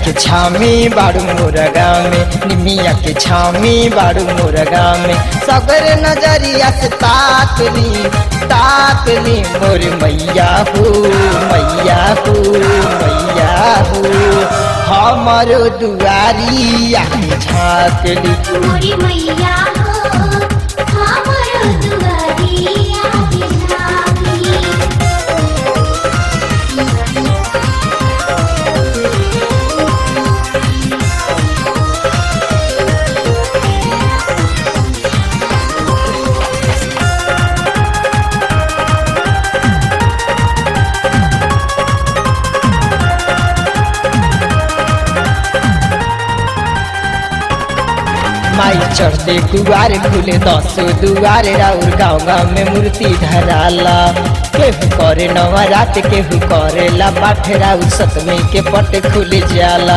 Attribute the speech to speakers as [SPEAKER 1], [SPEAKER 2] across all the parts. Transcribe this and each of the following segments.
[SPEAKER 1] के छामी बाड़ू मोरगा में, निमिया के छामी बाड़ू मोरगा में। सगर नजरिया से ताकली मोर मैया हो मैया हो मैया हो। हमारो दुआरी आके झाँकली
[SPEAKER 2] मोरी मैया हो, हमारो दुआरी आके झाँकली।
[SPEAKER 1] माई चढ़ते कुआर खुले 10 दुआर राउर गाँव गाँव में मूर्ति धराला। केहू करे नवरात केहू करेला पाठ राउर सतमी के पट खुल जाला।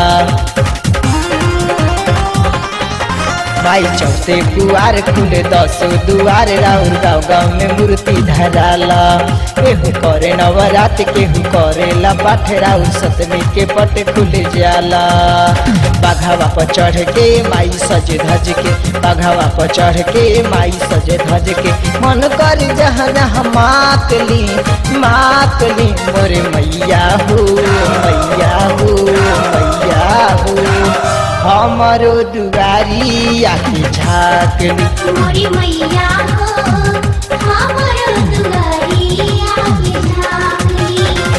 [SPEAKER 1] माई चढ़ते कुआर खुले 10 दुआर राउर गाँव गाँव में मूर्ति धराला। केहू करे नवरात केहू करेला पाठ राउर सतमी के पट खुल जाला। बाघावा पर चढ़ के माई सजे धज के, बाघावा पर चढ़ के माई सजे धज के। मन कर जहाँ जहाँ मातली मोरे मैया हो मैया हो मैया हो। हमारो दुआरी आके झाँकली
[SPEAKER 2] मोरी मैया हो, हमारो दुआरी आके झाँकली।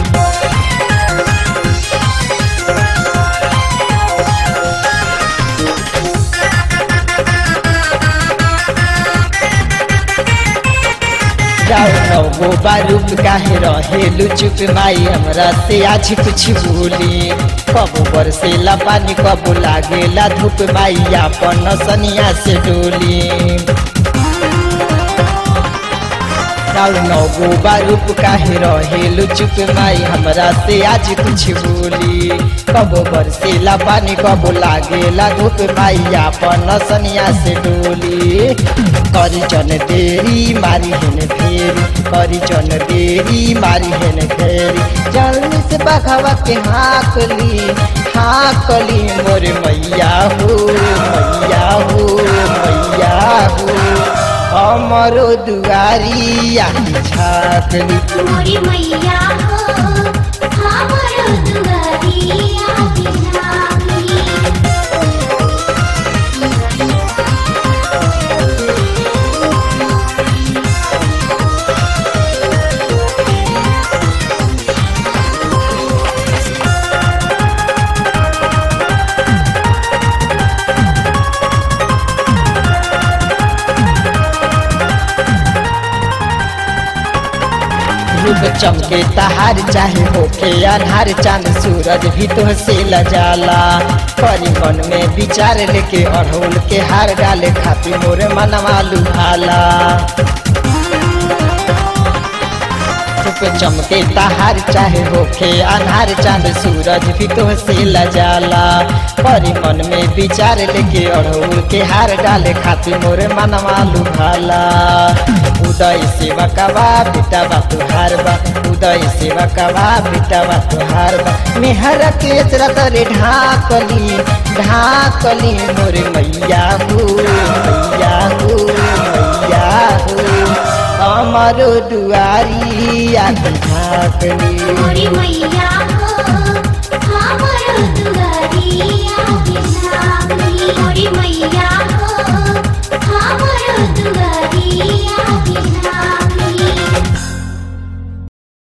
[SPEAKER 1] नौ बारूद काहे रहेलु चुप माई हमरा से आज कुछ बोली। कबो बरसेला पानी कबो लागेला धूप माई अपन सनिया से डोली। नौ बारूद काहे रहेलु चुप माई हमरा से आज कुछ बोली। कबो बरसेला पानी कबो लागेला धूप माई अपन सनिया से डोली। करी जन देरी मारी हेन फेरी, करी जन देरी मारी हेन फेरी। जल्दी से बघावा के हाँकली मोर मैया हो मैया हो मैया हो। हमारो दुआरी आके झाँकली
[SPEAKER 2] मोरी मैया हो, हमारो दुआरी आके झाँकली।
[SPEAKER 1] रूप चमके तहार चाहे होके अन्हार, चांद सूरज भी तो से लजाला। करी मन में विचार लेके अड़हुल के हार डाले खातिर मोर मनवा लुभाला। रूप चमके तहार चाहे होके अन्हार, चांद सूरज भी तो से लजाला। करी मन में विचार लेके अड़हुल के हार डाले खातिर मोर मनवा लुभाला। उदय सेवा कबा बेटा बा तुहार बा, उदय सेवा कबा बेटा बा तुहार बा। मेहर के तरे ढाकली मोरे मैया हो मैया हो मैया हो। हमारो दुआरी आके झाँकली
[SPEAKER 2] मोरी मैया हो, हमारो दुआरी आके झाँकली।